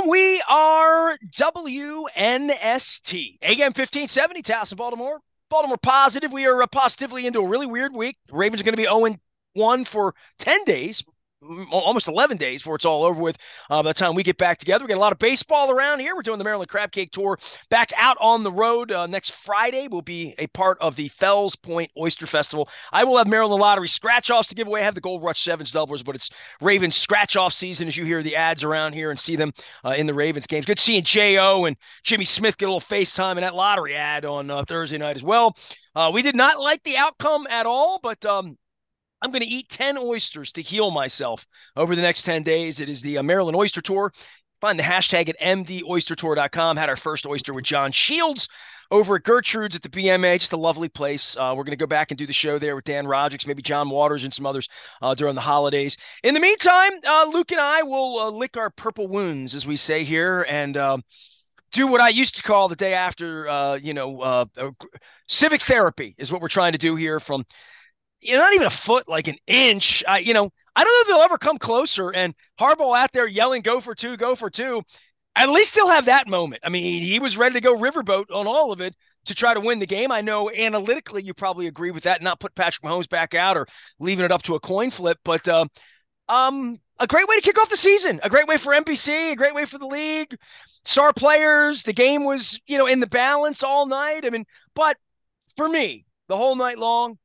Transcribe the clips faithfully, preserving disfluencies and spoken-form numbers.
We are W N S T, A M fifteen seventy, Towson, Baltimore. Baltimore positive. We are uh, positively into a really weird week. The Ravens are going to be oh and one for ten days, almost eleven days before it's all over with. Uh, by the time we get back together, we got a lot of baseball around here. We're doing the Maryland Crab Cake Tour back out on the road uh, next Friday. We'll be a part of the Fells Point Oyster Festival. I will have Maryland Lottery scratch-offs to give away. I have the Gold Rush Sevens doublers, but it's Ravens scratch-off season as you hear the ads around here and see them uh, in the Ravens games. Good seeing J O and Jimmy Smith get a little FaceTime in that lottery ad on uh, Thursday night as well. Uh, we did not like the outcome at all, but um, I'm going to eat ten oysters to heal myself over the next ten days. It is the uh, Maryland Oyster Tour. Find the hashtag at m d oyster tour dot com. Had our first oyster with John Shields over at Gertrude's at the B M A. Just a lovely place. Uh, we're going to go back and do the show there with Dan Rodrigues, maybe John Waters and some others uh, during the holidays. In the meantime, uh, Luke and I will uh, lick our purple wounds, as we say here, and uh, do what I used to call the day after, uh, you know, uh, uh, civic therapy is what we're trying to do here from you know, not even a foot, like an inch. I, you know, I don't know if they'll ever come closer. And Harbaugh out there yelling, go for two, go for two. At least he'll have that moment. I mean, he was ready to go riverboat on all of it to try to win the game. I know analytically you probably agree with that, not put Patrick Mahomes back out or leaving it up to a coin flip. But uh, um, a great way to kick off the season, a great way for N B C, a great way for the league, star players. The game was, you know, in the balance all night. I mean, but for me, the whole night long,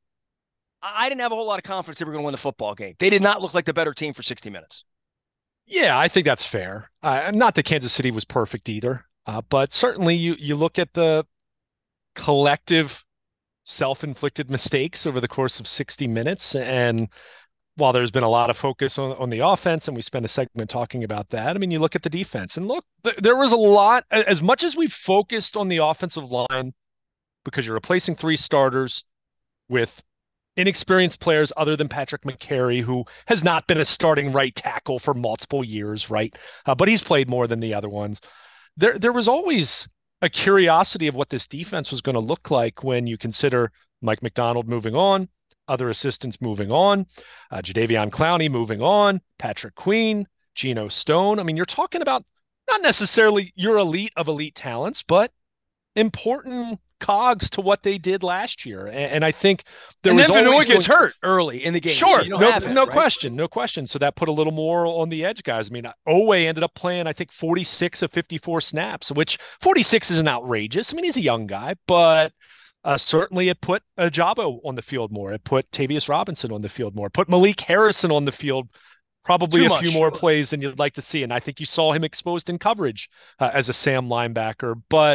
I didn't have a whole lot of confidence they were going to win the football game. They did not look like the better team for sixty minutes. Yeah, I think that's fair. Uh, not that Kansas City was perfect either, uh, but certainly you you look at the collective self-inflicted mistakes over the course of sixty minutes, and while there's been a lot of focus on, on the offense, and we spent a segment talking about that, I mean, you look at the defense, and look, th- there was a lot, as much as we focused on the offensive line, because you're replacing three starters with inexperienced players other than Patrick McCary, who has not been a starting right tackle for multiple years, right? Uh, but he's played more than the other ones. There, there was always a curiosity of what this defense was going to look like when you consider Mike Macdonald moving on, other assistants moving on, uh, Jadeveon Clowney moving on, Patrick Queen, Geno Stone. I mean, you're talking about not necessarily your elite of elite talents, but important cogs to what they did last year. And, and I think there and was then always Vannoy gets going, hurt early in the game. sure, So you don't no, have him, no right? question, no question. So that put a little more on the edge, guys. I mean, Owe ended up playing, I think, forty-six of fifty-four snaps, which forty-six isn't outrageous. I mean, he's a young guy, but uh, certainly it put Ajabo on the field more. It put Tavius Robinson on the field more. It put Malik Harrison on the field probably Too a few much. more plays than you'd like to see. And I think you saw him exposed in coverage uh, as a Sam linebacker. But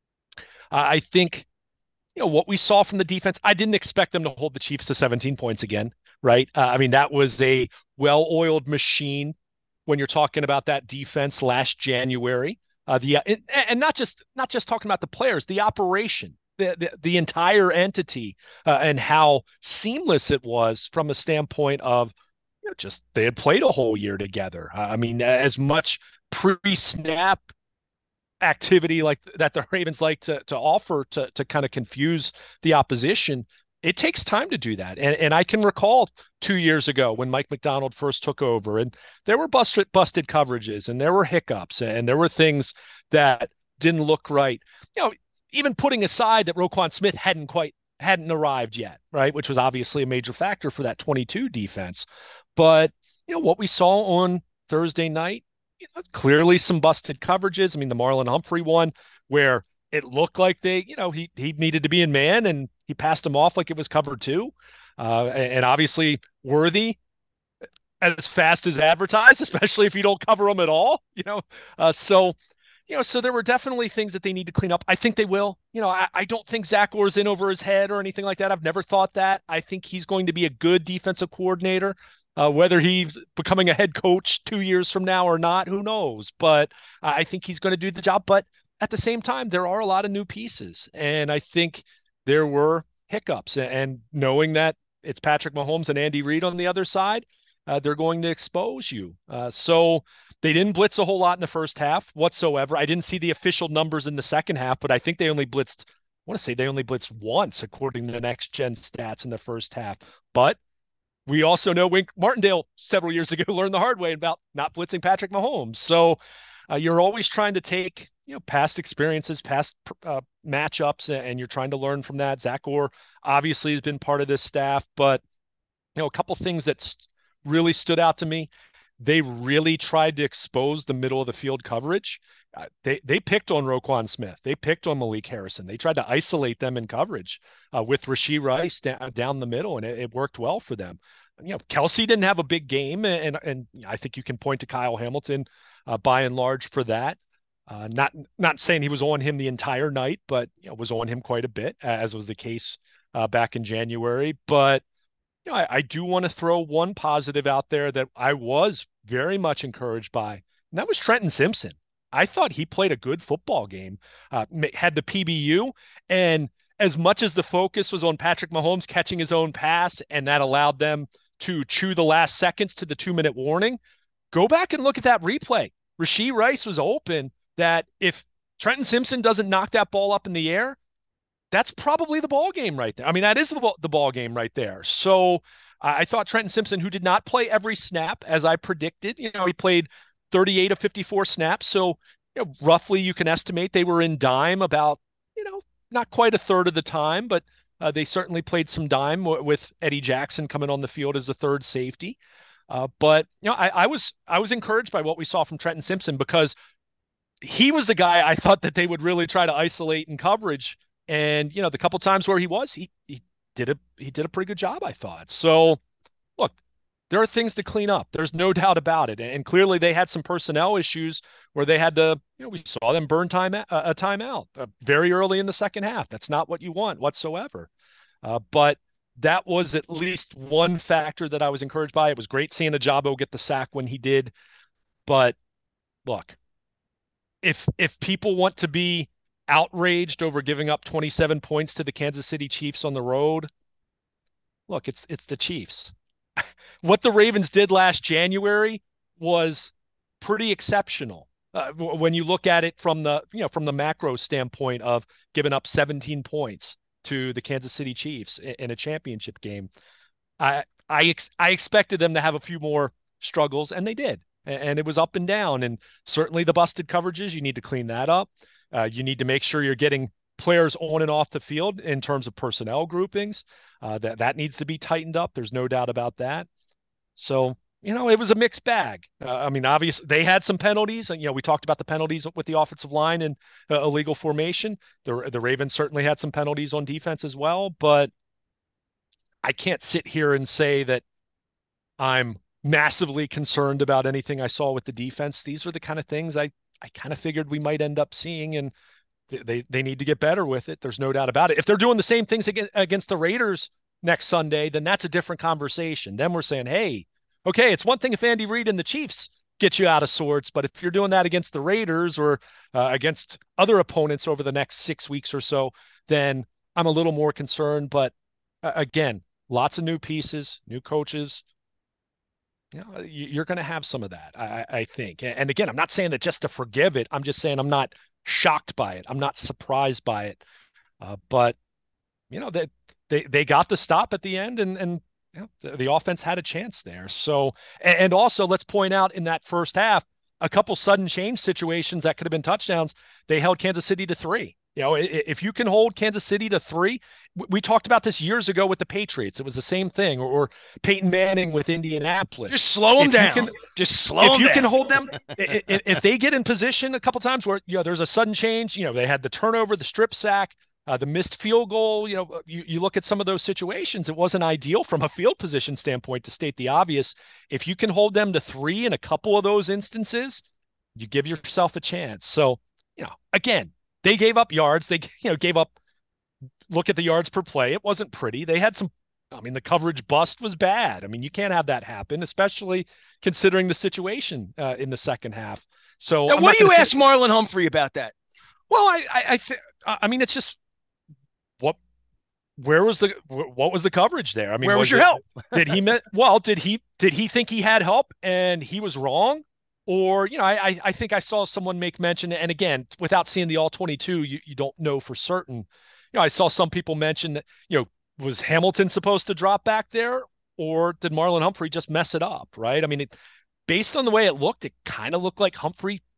uh, I think you know what we saw from the defense. I didn't expect them to hold the Chiefs to seventeen points again, right? Uh, I mean, that was a well-oiled machine when you're talking about that defense last January. Uh, the and, and not just not just talking about the players, the operation, the the, the entire entity, uh, and how seamless it was from a standpoint of you know just they had played a whole year together. Uh, I mean, as much pre-snap activity like that the Ravens like to to offer to to kind of confuse the opposition. It takes time to do that. And and I can recall two years ago when Mike Macdonald first took over and there were busted busted coverages and there were hiccups and there were things that didn't look right. You know, even putting aside that Roquan Smith hadn't quite hadn't arrived yet, right? Which was obviously a major factor for that twenty-two defense. But you know what we saw on Thursday night, you know, clearly some busted coverages. I mean, the Marlon Humphrey one where it looked like they, you know, he he needed to be in man and he passed him off like it was cover two. Uh, and obviously Worthy as fast as advertised, especially if you don't cover them at all, you know. Uh, so, you know, so there were definitely things that they need to clean up. I think they will. You know, I, I don't think Zach Orr's in over his head or anything like that. I've never thought that. I think he's going to be a good defensive coordinator. Uh, whether he's becoming a head coach two years from now or not, who knows? But I think he's going to do the job. But at the same time, there are a lot of new pieces. And I think there were hiccups. And knowing that it's Patrick Mahomes and Andy Reid on the other side, uh, they're going to expose you. Uh, so they didn't blitz a whole lot in the first half whatsoever. I didn't see the official numbers in the second half, but I think they only blitzed, I want to say they only blitzed once, according to the next gen stats in the first half. But we also know Wink Martindale several years ago learned the hard way about not blitzing Patrick Mahomes. So uh, you're always trying to take, you know, past experiences, past uh, matchups, and you're trying to learn from that. Zach Orr obviously has been part of this staff, but you know, a couple things that really stood out to me. They really tried to expose the middle of the field coverage. Uh, they they picked on Roquan Smith. They picked on Malik Harrison. They tried to isolate them in coverage uh, with Rashee Rice da- down the middle, and it, it worked well for them. You know, Kelsey didn't have a big game, and and I think you can point to Kyle Hamilton uh, by and large for that. Uh, not not saying he was on him the entire night, but you know, was on him quite a bit, as was the case uh, back in January. But you know, I, I do want to throw one positive out there that I was very much encouraged by, and that was Trenton Simpson. I thought he played a good football game, uh, had the P B U, and as much as the focus was on Patrick Mahomes catching his own pass, and that allowed them to chew the last seconds to the two-minute warning, go back and look at that replay. Rashee Rice was open that if Trenton Simpson doesn't knock that ball up in the air, that's probably the ball game right there. I mean, that is the ball, the ball game right there. So uh, I thought Trenton Simpson, who did not play every snap as I predicted, you know, he played thirty-eight of fifty-four snaps. So you know, roughly you can estimate they were in dime about, you know, not quite a third of the time, but uh, they certainly played some dime w- with Eddie Jackson coming on the field as the third safety. Uh, but you know, I, I was I was encouraged by what we saw from Trenton Simpson because he was the guy I thought that they would really try to isolate in coverage. And you know, the couple times where he was, he he did a he did a pretty good job, I thought. So look, there are things to clean up. There's no doubt about it. And clearly they had some personnel issues where they had to, you know, we saw them burn time a, a timeout uh, very early in the second half. That's not what you want whatsoever. Uh, but that was at least one factor that I was encouraged by. It was great seeing Ajabo get the sack when he did. But look, if if people want to be outraged over giving up twenty-seven points to the Kansas City Chiefs on the road, look, it's it's the Chiefs. What the Ravens did last January was pretty exceptional. Uh, when you look at it from the, you know, from the macro standpoint of giving up seventeen points to the Kansas City Chiefs in, in a championship game, I I ex- I expected them to have a few more struggles, and they did, and, and it was up and down, and certainly the busted coverages, you need to clean that up. Uh, you need to make sure you're getting players on and off the field in terms of personnel groupings. Uh, that that needs to be tightened up. There's no doubt about that. So, you know, it was a mixed bag. Uh, I mean, obviously they had some penalties, and you know, we talked about the penalties with the offensive line and uh, illegal formation. The the Ravens certainly had some penalties on defense as well, but I can't sit here and say that I'm massively concerned about anything I saw with the defense. These are the kind of things I I kind of figured we might end up seeing, and they they need to get better with it. There's no doubt about it. If they're doing the same things against, against the Raiders next Sunday, then that's a different conversation. Then we're saying, hey, okay, it's one thing if Andy Reid and the Chiefs get you out of sorts, but if you're doing that against the Raiders or uh, against other opponents over the next six weeks or so, then I'm a little more concerned. But uh, again, lots of new pieces, new coaches. You know, you're going to have some of that, I, I think. And again, I'm not saying that just to forgive it. I'm just saying I'm not shocked by it. I'm not surprised by it. Uh, but you know, they, they they got the stop at the end, and and you know, the, the offense had a chance there. So, and, and also let's point out in that first half, a couple sudden change situations that could have been touchdowns. They held Kansas City to three. You know, if you can hold Kansas City to three, we talked about this years ago with the Patriots. It was the same thing, or, or Peyton Manning with Indianapolis. Just slow them if down. You can, Just slow if them you down. can hold them, if, if they get in position a couple times where, you know, there's a sudden change, you know, they had the turnover, the strip sack, uh, the missed field goal. You know, you, you look at some of those situations, it wasn't ideal from a field position standpoint, to state the obvious. If you can hold them to three in a couple of those instances, you give yourself a chance. So, you know, again, they gave up yards. They, you know, gave up, look at the yards per play. It wasn't pretty. They had some, I mean, the coverage bust was bad. I mean, you can't have that happen, especially considering the situation uh, in the second half. So now, I'm what not do you say, ask Marlon Humphrey about that? Well, I, I, I think, I mean, it's just what, where was the, what was the coverage there? I mean, where was, was your it, help? did he, well, did he, did he think he had help and he was wrong? Or, you know, I I think I saw someone make mention, and again, without seeing the all twenty-two, you, you don't know for certain. You know, I saw some people mention that, you know, was Hamilton supposed to drop back there, or did Marlon Humphrey just mess it up, right? I mean, it, based on the way it looked, it kind of looked like Humphrey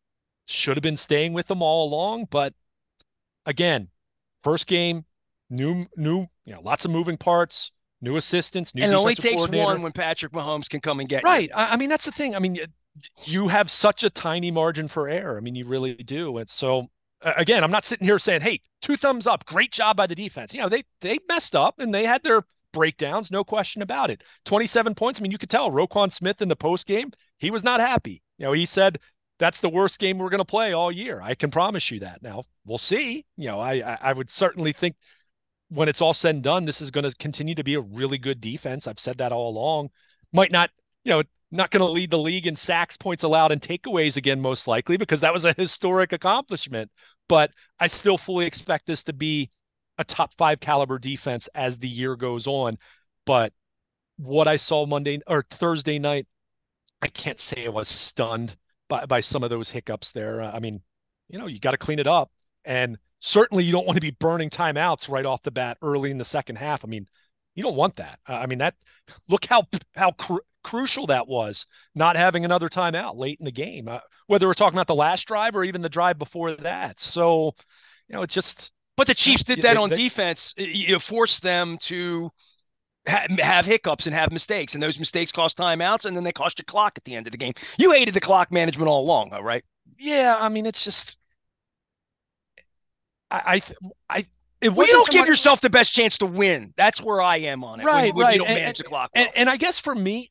Should have been staying with them all along, but again, first game, new new, you know, lots of moving parts, new assistants, new And it only defensive takes one coordinator. when Patrick Mahomes can come and get you. Right. I, I mean, that's the thing. I mean, you have such a tiny margin for error. I mean, you really do. And so, again, I'm not sitting here saying, "Hey, two thumbs up, great job by the defense." You know, they they messed up and they had their breakdowns, no question about it. twenty-seven points. I mean, you could tell Roquan Smith in the post game, he was not happy. You know, he said that's the worst game we're going to play all year. I can promise you that. Now we'll see. You know, I I would certainly think when it's all said and done, this is going to continue to be a really good defense. I've said that all along. Might not, you know, not going to lead the league in sacks, points allowed, and takeaways again, most likely, because that was a historic accomplishment. But I still fully expect this to be a top five caliber defense as the year goes on. But what I saw Monday or Thursday night, I can't say I was stunned by, by some of those hiccups there. I mean, you know, you got to clean it up. And certainly you don't want to be burning timeouts right off the bat early in the second half. I mean, you don't want that. Uh, I mean, that look how how cru- crucial that was, not having another timeout late in the game, uh, whether we're talking about the last drive or even the drive before that. So, you know, it's just, But the Chiefs did that they, on they, defense. You force them to ha- have hiccups and have mistakes, and those mistakes cost timeouts, and then they cost you clock at the end of the game. You hated the clock management all along, though, right? yeah, I mean, it's just, I, I, I it Well, you wasn't don't so give much. yourself the best chance to win. That's where I am on it. When you Right, when you right. don't And, manage the clock and, well. and I guess for me,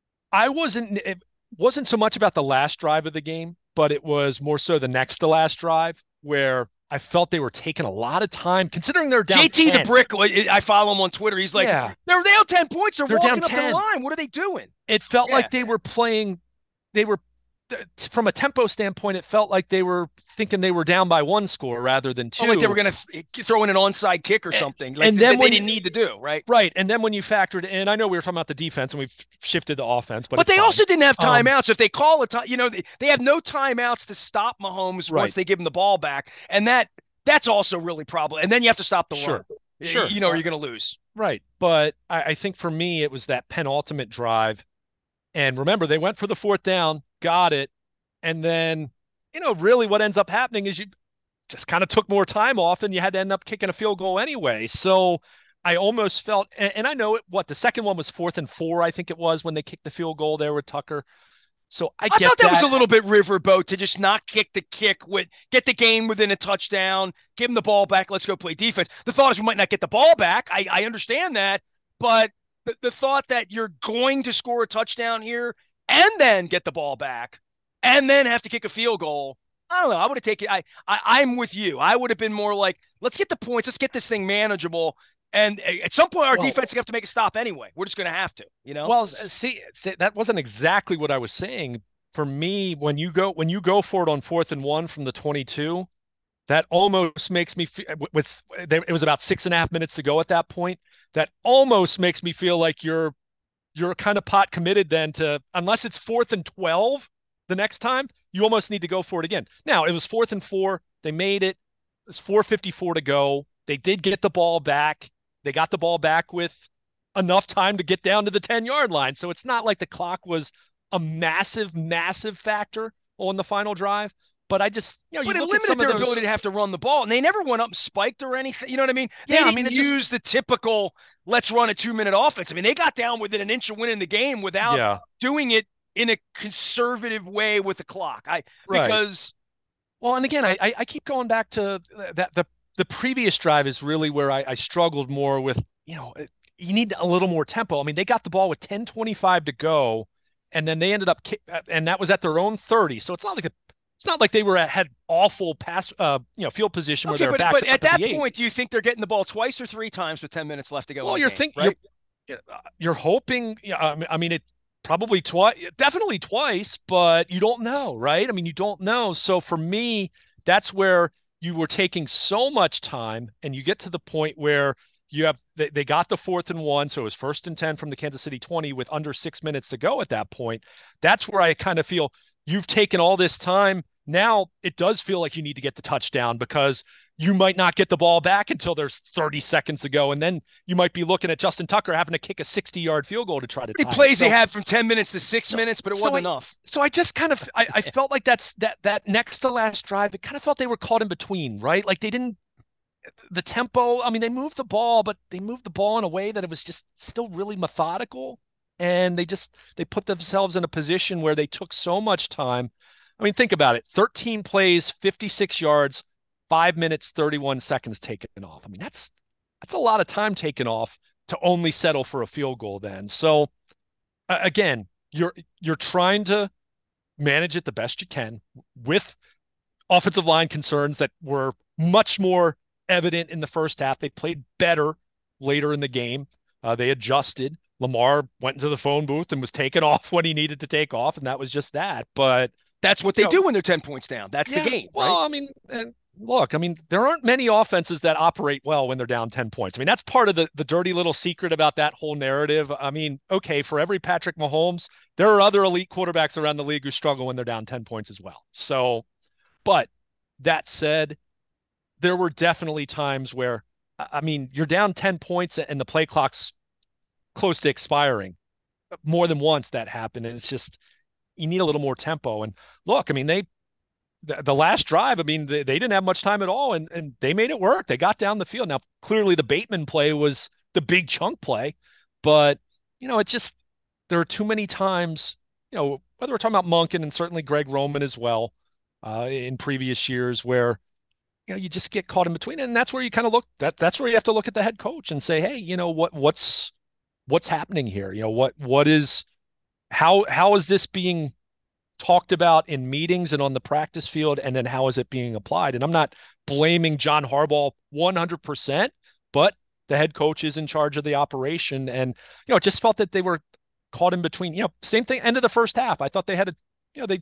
I wasn't, it wasn't so much about the last drive of the game, but it was more so the next to last drive where I felt they were taking a lot of time considering they're down J T the ten. Brick, I follow him on Twitter. He's like, Yeah, they're down ten points. They're they're down walking up to the ten. line. What are they doing? It felt Yeah. like they were playing, they were, from a tempo standpoint, it felt like they were thinking they were down by one score rather than Oh, like they two. were going to th- throw in an onside kick or And, something, like and th- then that they when didn't you, need to do, right? right, and then when you factored in, I know we were talking about the defense and we've shifted the offense, but But it's they fine. also didn't have Um, timeouts. If they call a time, you know, they, they have no timeouts to stop Mahomes once right, they give him the ball back, and that that's also really problem. And then you have to stop the run. sure, sure. You know, or Uh, you're going to lose. Right. But I, I think for me, it was that penultimate drive. And remember, they went for the fourth down, got it. And then, you know, really what ends up happening is you just kind of took more time off and you had to end up kicking a field goal anyway. So I almost felt, and, and I know it, what the second one was fourth and four, I think it was when they kicked the field goal there with Tucker. So I I get thought that was a that. little bit riverboat to just not kick the kick with get the game within a touchdown, give them the ball back, let's go play defense. The thought is we might not get the ball back. I, I understand that, but the, the thought that you're going to score a touchdown here and then get the ball back and then have to kick a field goal. I don't know. I would have taken. I, I I'm with you. I would have been more like, let's get the points. Let's get this thing manageable. And at some point, our Well, defense is going to have to make a stop anyway. We're just going to have to, you know. well, see, see, that wasn't exactly what I was saying. For me, when you go when you go for it on fourth and one from the twenty-two, that almost makes me feel with it was about six and a half minutes to go at that point. That almost makes me feel like you're you're kind of pot committed then to unless it's fourth and twelve the next time, you almost need to go for it again. Now it was fourth and four. They made it. It was four fifty-four to go. They did get the ball back. They got the ball back with enough time to get down to the ten yard line. So it's not like the clock was a massive, massive factor on the final drive. But I just, you know, you But it look at limited some of their those. ability to have to run the ball, and they never went up and spiked or anything. You know what I mean? They Yeah, I didn't mean, it just, use the typical "let's run a two-minute offense." I mean, they got down within an inch of winning the game without yeah, doing it in a conservative way with the clock. I right. because Well, and again, I I keep going back to that the the previous drive is really where I, I struggled more with, you know, you need a little more tempo. I mean, they got the ball with ten twenty-five to go, and then they ended up, and that was at their own thirty. So it's not like a, it's not like they were at, had awful pass, uh, you know, field position where okay, they're but backed but up at at that the eight. point, do you think they're getting the ball twice or three times with ten minutes left to go in Well, the you're game? think you're Right? you're hoping. Yeah, I mean, I mean it probably twice, definitely twice, but you don't know, right? I mean, you don't know. So for me, that's where you were taking so much time, and you get to the point where you have they, they got the fourth and one, so it was first and ten from the Kansas City twenty with under six minutes to go at that point. That's where I kind of feel you've taken all this time. Now it does feel like you need to get the touchdown because you might not get the ball back until there's thirty seconds to go. And then you might be looking at Justin Tucker having to kick a sixty yard field goal to try to Many tie it. plays they So, had from ten minutes to six so, minutes, but it so wasn't I, enough. so I just kind of, I, I felt like that's that, that next to last drive, it kind of felt they were caught in between, right? Like they didn't, the tempo, I mean, they moved the ball, but they moved the ball in a way that it was just still really methodical. And they just, they put themselves in a position where they took so much time. I mean, think about it. thirteen plays, fifty-six yards, five minutes, thirty-one seconds taken off. I mean, that's that's a lot of time taken off to only settle for a field goal then. So uh, again, you're you're trying to manage it the best you can with offensive line concerns that were much more evident in the first half. They played better later in the game. Uh, they adjusted. Lamar went into the phone booth and was taken off when he needed to take off, and that was just that. But That's what you they know, do when they're ten points down. That's the yeah. game, Well, right? I mean, and look, I mean, there aren't many offenses that operate well when they're down ten points. I mean, that's part of the the dirty little secret about that whole narrative. I mean, okay, for every Patrick Mahomes, there are other elite quarterbacks around the league who struggle when they're down ten points as well. So, but that said, there were definitely times where, I mean, you're down ten points and the play clock's close to expiring. More than once that happened. And it's just, you need a little more tempo. And look, I mean, they, the, the last drive, I mean, they, they didn't have much time at all and, and they made it work. They got down the field. Now, clearly the Bateman play was the big chunk play, but, you know, it just, there are too many times, you know, whether we're talking about Monken and certainly Greg Roman as well uh, in previous years where, you know, you just get caught in between. And that's where you kind of look that that's where you have to look at the head coach and say, hey, you know, what what's what's happening here? You know, what what is how how is this being talked about in meetings and on the practice field, and then how is it being applied? And I'm not blaming John Harbaugh one hundred percent, but the head coach is in charge of the operation. And, you know, it just felt that they were caught in between. You know, same thing, end of the first half. I thought they had a, you know, they,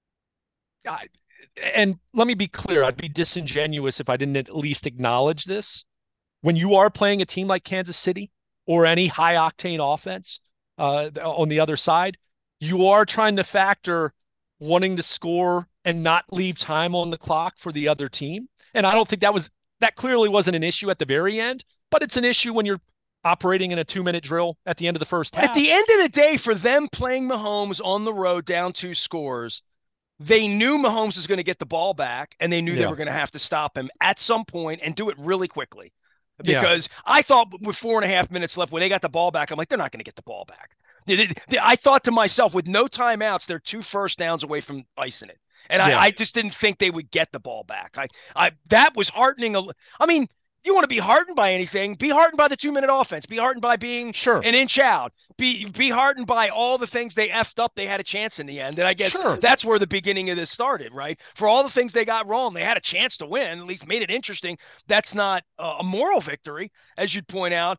I, and let me be clear, I'd be disingenuous if I didn't at least acknowledge this. When you are playing a team like Kansas City or any high octane offense uh, on the other side, you are trying to factor wanting to score and not leave time on the clock for the other team. And I don't think that was that clearly wasn't an issue at the very end, but it's an issue when you're operating in a two minute drill at the end of the first But at half. the end of the day, for them playing Mahomes on the road down two scores, they knew Mahomes was going to get the ball back and they knew they Yeah. were going to have to stop him at some point and do it really quickly. Yeah. Because I thought with four and a half minutes left, when they got the ball back, I'm like, they're not going to get the ball back. I thought to myself, with no timeouts, they're two first downs away from icing it. And I, Yeah. I just didn't think they would get the ball back. I, I that was heartening. I mean, you want to be heartened by anything, be heartened by the two minute offense, be heartened by being Sure. an inch out, be be heartened by all the things they effed up. They had a chance in the end. And I guess Sure. that's where the beginning of this started, right? For all the things they got wrong, they had a chance to win, at least made it interesting. That's not a moral victory, as you'd point out.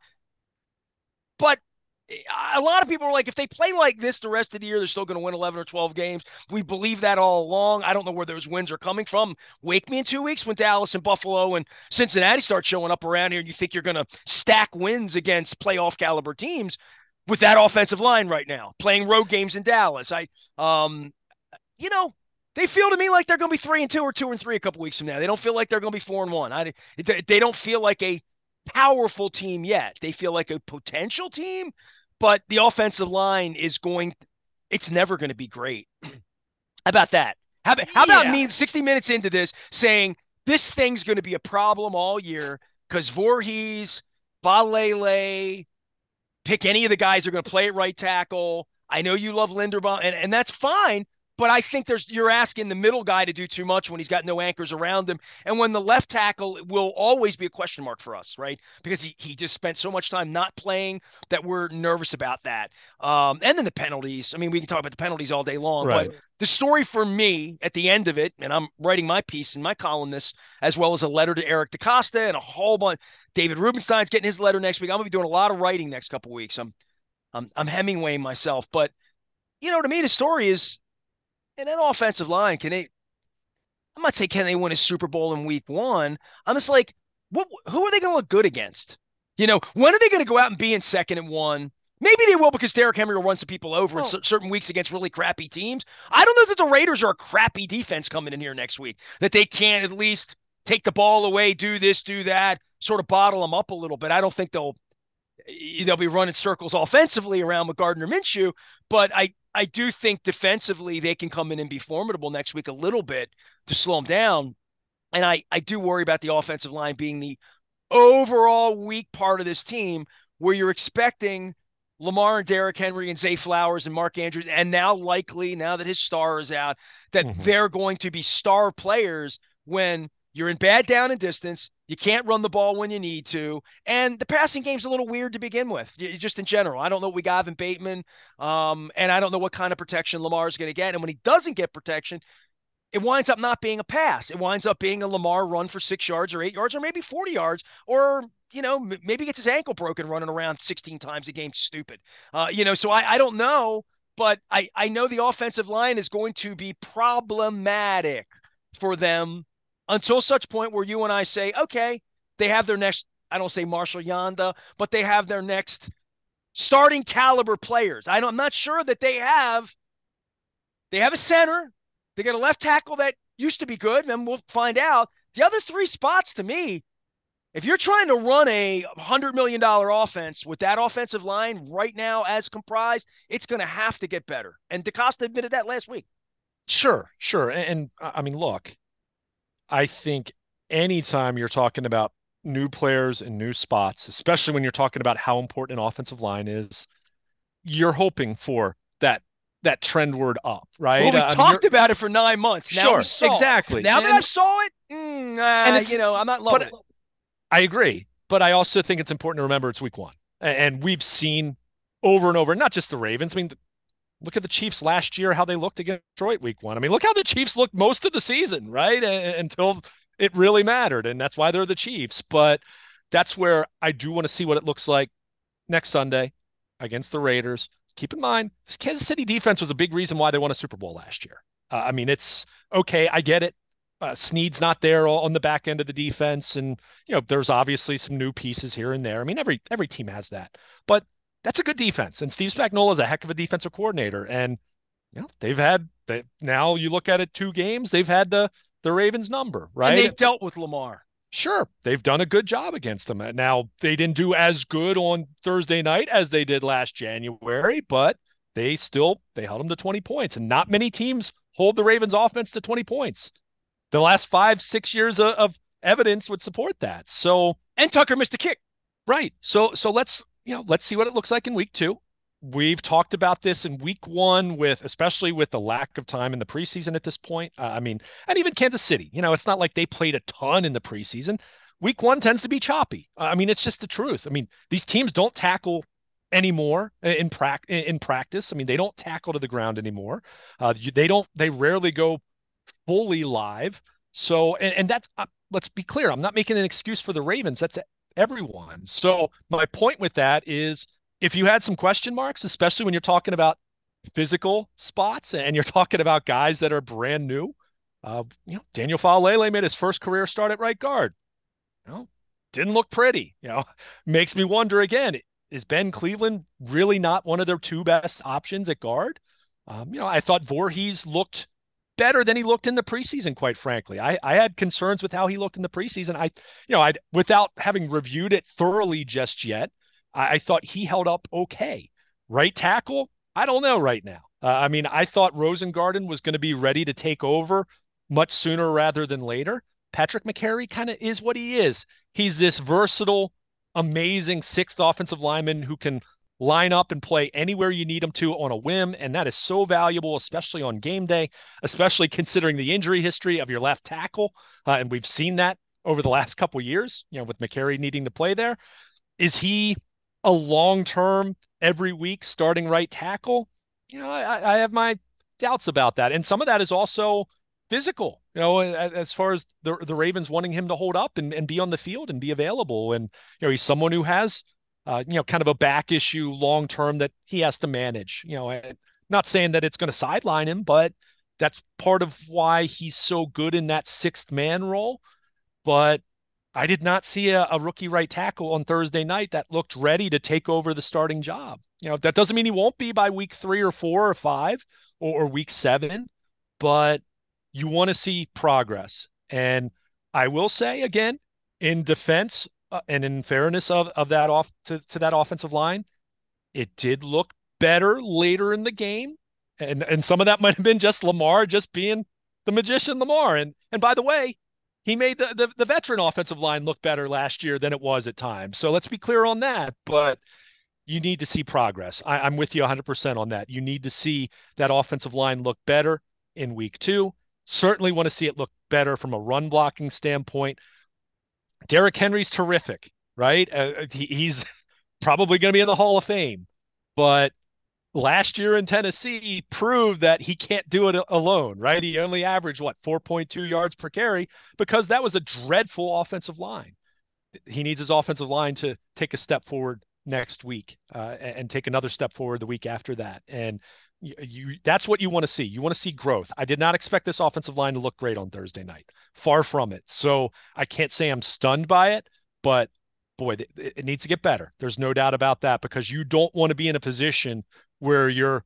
But a lot of people are like, if they play like this the rest of the year, they're still going to win eleven or twelve games. We believe that all along. I don't know where those wins are coming from. Wake me in two weeks when Dallas and Buffalo and Cincinnati start showing up around here and you think you're going to stack wins against playoff caliber teams with that offensive line right now, playing road games in Dallas. I, um, you know, they feel to me like they're going to be three and two or two and three a couple weeks from now. They don't feel like they're going to be four and one. I, they don't feel like a powerful team yet. They feel like a potential team, but the offensive line is going, it's never going to be great. How about that? How, how about Yeah. me sixty minutes into this saying this thing's going to be a problem all year because Voorhees, Valele, pick any of the guys that are going to play at right tackle. I know you love Linderbaum, and, and that's fine. But I think there's you're asking the middle guy to do too much when he's got no anchors around him. And when the left tackle will always be a question mark for us, right? Because he, he just spent so much time not playing that we're nervous about that. Um, and then the penalties. I mean, we can talk about the penalties all day long, Right. but the story for me at the end of it, and I'm writing my piece in my column this, as well as a letter to Eric DaCosta and a whole bunch. David Rubenstein's getting his letter next week. I'm gonna be doing a lot of writing next couple of weeks. I'm I'm I'm Hemingwaying myself, but you know, to me, the story is in an offensive line. Can they? I'm not saying can they win a Super Bowl in Week One. I'm just like, what? Who are they going to look good against? You know, when are they going to go out and be in second and one? Maybe they will because Derrick Henry will run some people over in Well, certain weeks against really crappy teams. I don't know that the Raiders are a crappy defense coming in here next week, that they can't at least take the ball away, do this, do that, sort of bottle them up a little bit. I don't think they'll they'll be running circles offensively around with Gardner Minshew, but I I do think defensively they can come in and be formidable next week a little bit to slow them down. And I I do worry about the offensive line being the overall weak part of this team where you're expecting Lamar and Derrick Henry and Zay Flowers and Mark Andrews, and now likely, now that his star is out, that mhm. they're going to be star players when you're in bad down and distance. You can't run the ball when you need to. And the passing game's a little weird to begin with, just in general. I don't know what we got in Bateman, um, and I don't know what kind of protection Lamar's going to get. And when he doesn't get protection, it winds up not being a pass. It winds up being a Lamar run for six yards or eight yards or maybe forty yards, or, you know, maybe gets his ankle broken running around sixteen times a game. Stupid. Uh, you know, so I, I don't know, but I, I know the offensive line is going to be problematic for them until such point where you and I say, okay, they have their next, I don't say Marshall Yanda, but they have their next starting caliber players. I don't, I'm not sure that they have, they have a center. They got a left tackle that used to be good, and we'll find out. The other three spots, to me, if you're trying to run a one hundred million dollars offense with that offensive line right now as comprised, it's going to have to get better. And DeCosta admitted that last week. Sure, sure. And, and I mean, look, I think anytime you're talking about new players and new spots, especially when you're talking about how important an offensive line is, you're hoping for that that trendward up, Well, right? we Uh, I mean, you're talked about it for nine months. Now we sure, saw it. exactly. Now that I And saw it, mm, and uh, it's you know, I'm not loving but it. I agree, but I also think it's important to remember it's week one. And we've seen over and over, not just the Ravens. I mean, look at the Chiefs last year, how they looked against Detroit week one. I mean, look how the Chiefs looked most of the season, right? Until it really mattered. And that's why they're the Chiefs. But that's where I do want to see what it looks like next Sunday against the Raiders. Keep in mind, this Kansas City defense was a big reason why they won a Super Bowl last year. Uh, I mean, it's okay. I get it. Uh, Snead's not there on the back end of the defense, and you know there's obviously some new pieces here and there. I mean, every every team has that, but that's a good defense. And Steve Spagnuolo is a heck of a defensive coordinator, and you know they've had they now you look at it two games they've had the the Ravens number, And right? they've dealt with Lamar. Sure, they've done a good job against them. Now, they didn't do as good on Thursday night as they did last January, but they still they held them to twenty points, and not many teams hold the Ravens offense to twenty points. The last five, six years of, of evidence would support that. So, And Tucker missed a kick. right. So, so let's, you know, let's see what it looks like in week two. We've talked about this in week one with, especially with the lack of time in the preseason at this point. Uh, I mean, and even Kansas City, you know, it's not like they played a ton in the preseason. Week one tends to be choppy. Uh, I mean, it's just the truth. I mean, these teams don't tackle anymore in, pra- in practice. I mean, they don't tackle to the ground anymore. Uh, they don't, they rarely go fully live. So, and, and that's, uh, let's be clear, I'm not making an excuse for the Ravens. That's everyone. So, my point with that is if you had some question marks, especially when you're talking about physical spots and you're talking about guys that are brand new, uh, you know, Daniel Faalele made his first career start at right guard. You know, didn't look pretty. You know, makes me wonder again, is Ben Cleveland really not one of their two best options at guard? Um, you know, I thought Voorhees looked better than he looked in the preseason, quite frankly. I, I had concerns with how he looked in the preseason. I, you know, I without having reviewed it thoroughly just yet, I, I thought he held up okay. Right tackle, I don't know right now. Uh, I mean, I thought Rosengarten was going to be ready to take over much sooner rather than later. Patrick McCary kind of is what he is. He's this versatile, amazing sixth offensive lineman who can line up and play anywhere you need him to on a whim. And that is so valuable, especially on game day, especially considering the injury history of your left tackle. Uh, and we've seen that over the last couple of years, you know, with McCary needing to play there. Is he a long-term, every week starting right tackle? You know, I, I have my doubts about that. And some of that is also physical, you know, as far as the the Ravens wanting him to hold up and, and be on the field and be available. And, you know, he's someone who has, uh, you know, kind of a back issue long term that he has to manage. You know, I'm not saying that it's going to sideline him, but that's part of why he's so good in that sixth man role. But I did not see a, a rookie right tackle on Thursday night that looked ready to take over the starting job. You know, that doesn't mean he won't be by week three or four or five or, or week seven, but you want to see progress. And I will say again, in defense uh, and in fairness of, of that off to, to that offensive line, it did look better later in the game. And and some of that might have been just Lamar just being the magician Lamar. And and by the way, he made the, the, the veteran offensive line look better last year than it was at times. So let's be clear on that. But you need to see progress. I, I'm with you one hundred percent on that. You need to see that offensive line look better in week two. Certainly want to see it look better from a run blocking standpoint. Derrick Henry's terrific, right? Uh, he, he's probably going to be in the Hall of Fame. But last year in Tennessee proved that he can't do it alone, right? He only averaged, what, four point two yards per carry because that was a dreadful offensive line. He needs his offensive line to take a step forward next week uh, and take another step forward the week after that. And you, you that's what you want to see. You want to see growth. I did not expect this offensive line to look great on Thursday night. Far from it. So I can't say I'm stunned by it, but boy, it, it needs to get better. There's no doubt about that because you don't want to be in a position where you're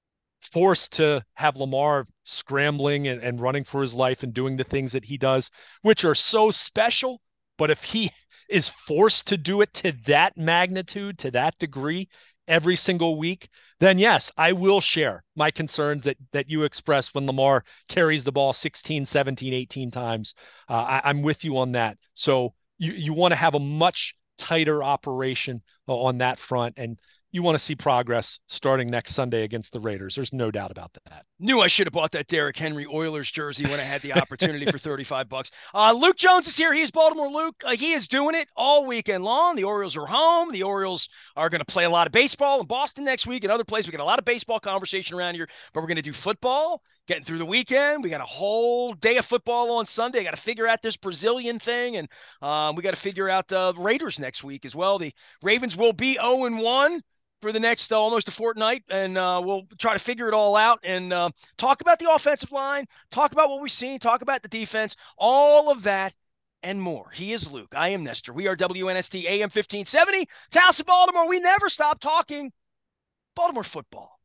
forced to have Lamar scrambling and, and running for his life and doing the things that he does, which are so special. But if he is forced to do it to that magnitude, to that degree, every single week, then yes, I will share my concerns that that you expressed when Lamar carries the ball sixteen, seventeen, eighteen times. Uh, I, I'm with you on that. So you, you want to have a much tighter operation on that front. And you want to see progress starting next Sunday against the Raiders. There's no doubt about that. Knew I should have bought that Derrick Henry Oilers jersey when I had the opportunity for thirty-five bucks. Uh, Luke Jones is here. He's Baltimore Luke. Uh, he is doing it all weekend long. The Orioles are home. The Orioles are going to play a lot of baseball in Boston next week and other places. We got a lot of baseball conversation around here, but we're going to do football, getting through the weekend. We got a whole day of football on Sunday. Got to figure out this Brazilian thing, and um, we got to figure out the uh, Raiders next week as well. The Ravens will be oh and one. For the next uh, almost a fortnight, and uh, we'll try to figure it all out and uh, talk about the offensive line, talk about what we've seen, talk about the defense, all of that and more. He is Luke. I am Nestor. We are W N S T A M fifteen seventy, Taos of Baltimore. We never stop talking Baltimore football.